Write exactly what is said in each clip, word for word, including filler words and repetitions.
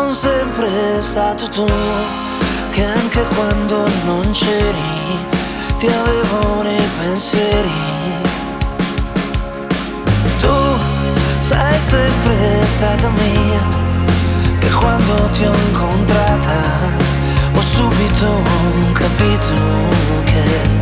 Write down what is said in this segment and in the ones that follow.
Son sempre stato tu, che anche quando non c'eri ti avevo nei pensieri. Tu sei sempre stata mia, che quando ti ho incontrata ho subito capito che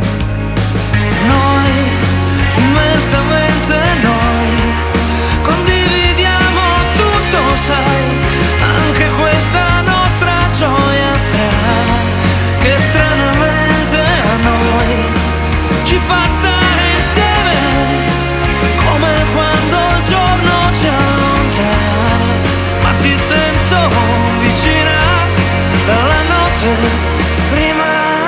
noi, immensamente noi, condividiamo tutto, sai, anche questa nostra gioia strana, che stranamente a noi ci fa stare insieme, come quando il giorno ci allontana, ma ti sento vicina dalla notte prima.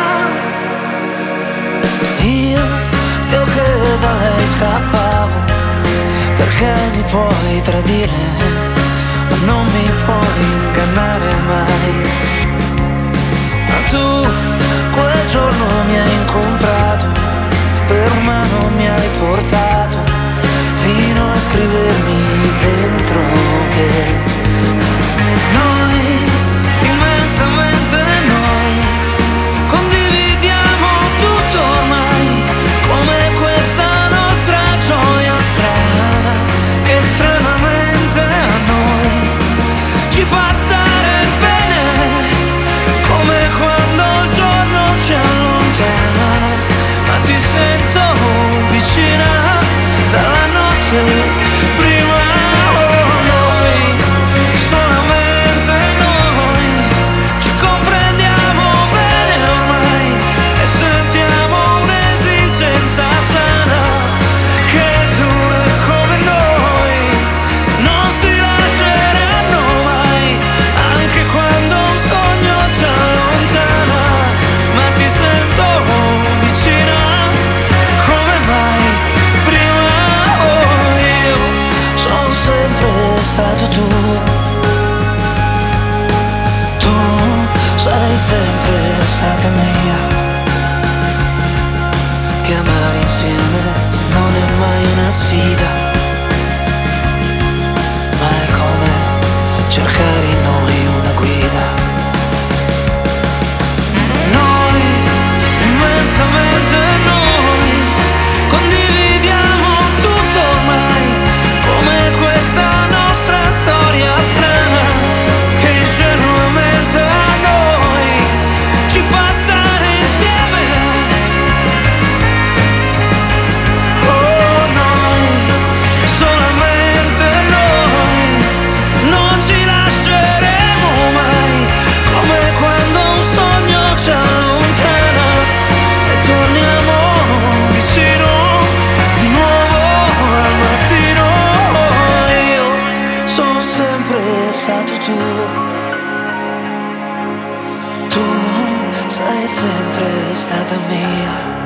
Io, io che da lei scappavo, perché mi puoi tradire, ma non mi puoi ingannare mai. Ma tu quel giorno mi hai incontrato, per mano mi hai portato, fino a scrivermi dentro che noi, immensamente noi, condividiamo tutto ormai, come questa nostra gioia strana, che stranamente a noi ci fa stare bene, come quando il giorno ci allontana, ma ti sento vicina dalla notte prima. Oh, noi, solamente noi, ci comprendiamo bene ormai e sentiamo un'esigenza sana, che due come noi non si lasceranno mai, anche quando un sogno ci allontana, ma ti sento vicina come mai prima. Oh, io sono sempre stato tu, tu sei sempre stata mia, che amare insieme non è mai una sfida, ma è come cercare in noi una guida. Noi, immensamente noi, condividiamo tutto ormai, come questa nostra storia strana, che ingenuamente a noi ci fa stare insieme. Oh, noi, solamente noi, non ci lasceremo mai, come quando un sogno ci allontana e torniamo vicino di nuovo al mattino. Io sono sempre stato tu, tu sei sempre stata mia.